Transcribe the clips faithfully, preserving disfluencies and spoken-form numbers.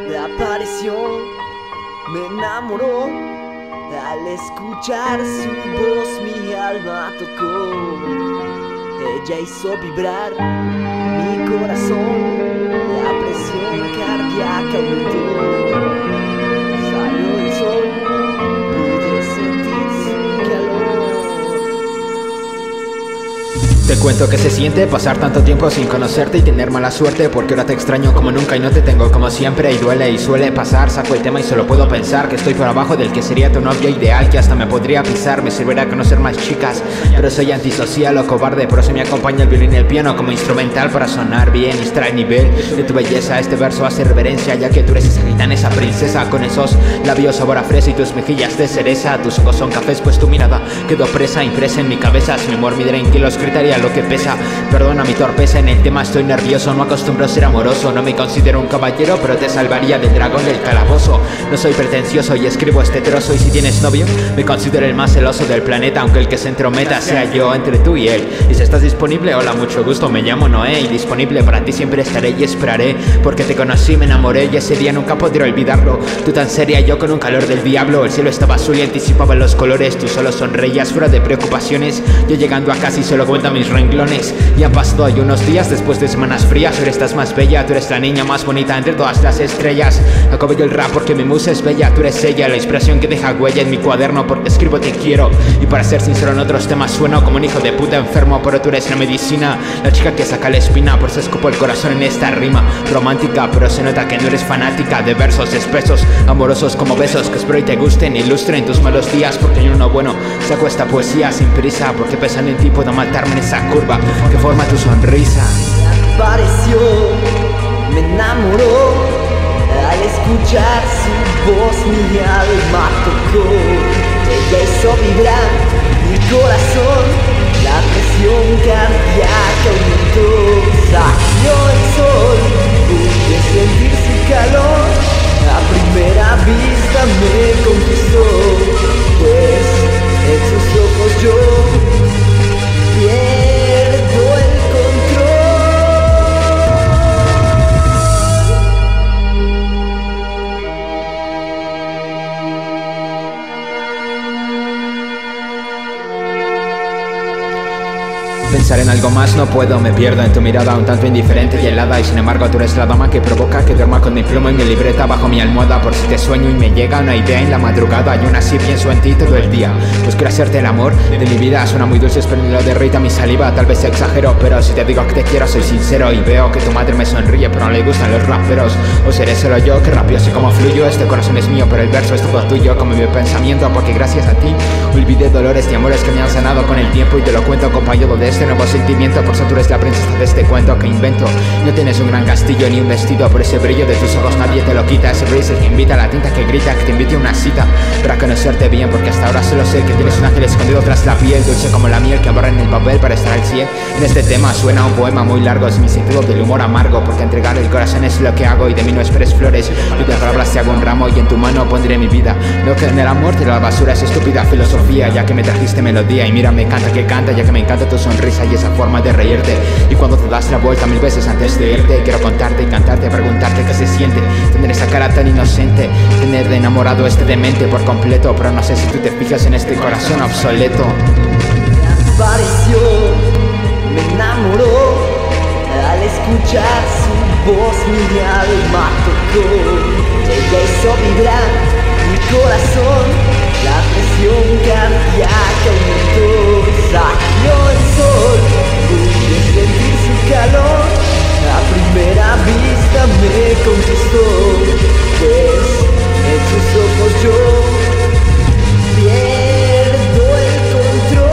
Apareció, me enamoró. Al escuchar su voz mi alma tocó. Ella hizo vibrar mi corazón. La presión cardíaca aumentó. Salió el sol, pude sentir su calor. Te cuento que se siente pasar tanto tiempo sin conocerte y tener mala suerte, porque ahora te extraño como nunca y no te tengo como siempre. Y duele y suele pasar, saco el tema y solo puedo pensar que estoy por abajo del que sería tu novio ideal, que hasta me podría pisar, me servirá a conocer más chicas. Pero soy antisocial o cobarde, por eso me acompaña el violín y el piano como instrumental para sonar bien y estar al nivel de tu belleza. Este verso hace reverencia, ya que tú eres esa gitana, esa princesa, con esos labios sabor a fresa y tus mejillas de cereza. Tus ojos son cafés, pues tu mirada quedó presa, impresa en mi cabeza. Si mi amor midera en kilos, gritaría lo que pesa. Perdona mi torpeza en el tema, estoy nervioso. No acostumbro a ser amoroso, no me considero un caballero, pero te salvaría del dragón del calabozo. No soy pretencioso y escribo este trozo. Y si tienes novio, me considero el más celoso del planeta, aunque el que se entrometa sea yo entre tú y él. Y si estás disponible, hola, mucho gusto, me llamo Noé. Y disponible para ti siempre estaré y esperaré, porque te conocí, me enamoré y ese día nunca podré olvidarlo. Tú tan seria, yo con un calor del diablo. El cielo estaba azul y anticipaba los colores. Tú solo sonreías fuera de preocupaciones. Yo llegando a casi solo cuenta mis renglones. Y han pasado hoy unos días después de semanas frías. Ahora estás más bella, tú eres la niña más bonita entre todas las estrellas. Acabo yo el rap porque mi musa es bella. Tú eres ella, la inspiración que deja huella en mi cuaderno, porque escribo te quiero. Y para ser sincero en otros temas sueno como un hijo de puta enfermo, pero tú eres la medicina, la chica que saca la espina. Por eso escupo el corazón en esta rima romántica, pero se nota que no eres fanática de versos espesos, amorosos como besos, que espero y te gusten, ilustren tus malos días, porque yo no bueno saco esta poesía sin prisa, porque pensando en ti puedo matarme en esa curva que forma tu sonrisa. Apareció, me enamoró. Al escuchar su voz mi alma tocó. Ella hizo vibrar mi corazón. La presión cardíaca aumentó. Salió el sol, pude sentir su calor. A primera vista me conquistó, pues en sus ojos yo pierdo el control. Pensar en algo más no puedo, me pierdo en tu mirada un tanto indiferente y helada. Y sin embargo tú eres la dama que provoca que duerma con mi pluma y mi libreta bajo mi almohada. Por si te sueño y me llega una idea en la madrugada, y aún así pienso en ti todo el día. Pues quiero hacerte el amor de mi vida. Suena muy dulce, pero no lo derrita mi saliva. Tal vez exagero, pero si te digo que te quiero soy sincero. Y veo que tu madre me sonríe, pero no le gustan los raperos. O seré solo yo que rapeo así como fluyo. Este corazón es mío, pero el verso es todo tuyo, como mi pensamiento, porque gracias a ti olvidé dolores y amores que me han sanado con el tiempo. Y te lo cuento acompañado de este nuevo sentimiento. Por eso tú eres la princesa de este cuento que invento. No tienes un gran castillo ni un vestido, por ese brillo de tus ojos nadie te lo quita. Ese brillo es el que invita, la tinta que grita, que te invite a una cita para conocerte bien, porque hasta ahora solo sé que tienes un ángel escondido tras la piel, dulce como la miel que borra en el papel para estar al cien. En este tema suena un poema muy largo, es mi sentido del humor amargo, porque entregar el corazón es lo que hago y de mí no esperes flores. Yo de palabras te hago un ramo y en tu mano pondré mi vida. Lo que en el amor te la basura es estúpida filosofía, ya que me trajiste melodía y mira me canta que canta, ya que me encanta tu sonrisa y esa forma de reírte. Y cuando te das la vuelta mil veces antes de irte, quiero contarte y cantarte, preguntarte qué se siente tener esa cara tan inocente, tener de enamorado este demente por completo. Pero no sé si tú te fijas en este corazón obsoleto. Apareció, me enamoró. Al escuchar su voz mi alma tocó. Ella hizo vibrar mi corazón. La presión cardíaca aumentó. Salió el sol, pude sentir su calor. A primera vista me conquistó, pues en sus ojos yo pierdo el control.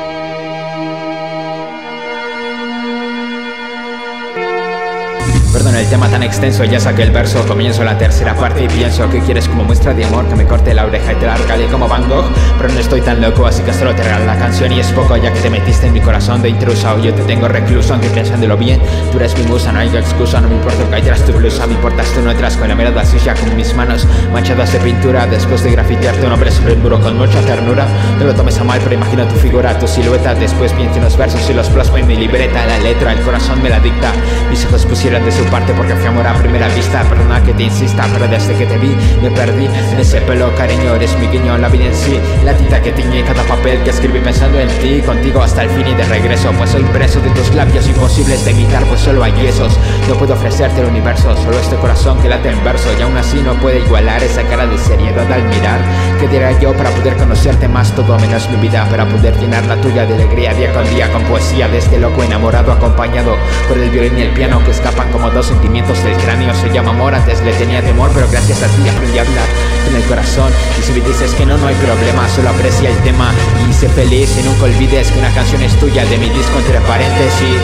Perdón en el tema tan extenso, ya saqué el verso. Comienzo la tercera parte y pienso que quieres como muestra de amor que me corte la oreja y te la regale como Van Gogh. Pero no estoy tan loco, así que solo te regalo la canción y es poco, ya que te metiste en mi corazón de intrusa. O yo te tengo recluso, aunque pensándolo bien, tú eres mi musa, no hay excusa. No me importa que hayas tu blusa, me importas tú no entras con la mirada sucia, con mis manos manchadas de pintura. Después de grafitear tu nombre sobre el muro con mucha ternura, no lo tomes a mal, pero imagino tu figura, tu silueta. Después pienso en los versos y los plasmo en mi libreta. La letra, el corazón me la dicta. Mis ojos pusieron de su parte porque fui amor a primera vista. Perdona que te insista, pero desde que te vi me perdí en ese pelo, cariño, eres mi guiño, la vida en sí, la tinta que tiñe cada papel que escribí pensando en ti. Contigo hasta el fin y de regreso, pues soy preso de tus labios, imposibles de imitar, pues solo hay esos. No puedo ofrecerte el universo, solo este corazón que late en verso, y aún así no puede igualar esa cara de seriedad al mirar. ¿Qué diría yo para poder conocerte más? Todo menos mi vida, para poder llenar la tuya de alegría día con día, con poesía de este loco enamorado, acompañado por el violín y el piano que escapan como dos sentimientos del cráneo. Se llama amor, antes le tenía temor, pero gracias a ti aprendí a hablar con el corazón. Y si me dices que no, no hay problema, solo aprecia el tema y sé feliz. Y nunca olvides que una canción es tuya, de mi disco entre paréntesis.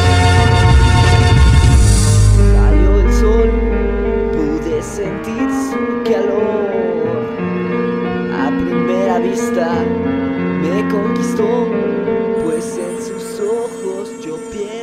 Salió el sol, pude sentir su calor. A primera vista me conquistó, pues en sus ojos yo pienso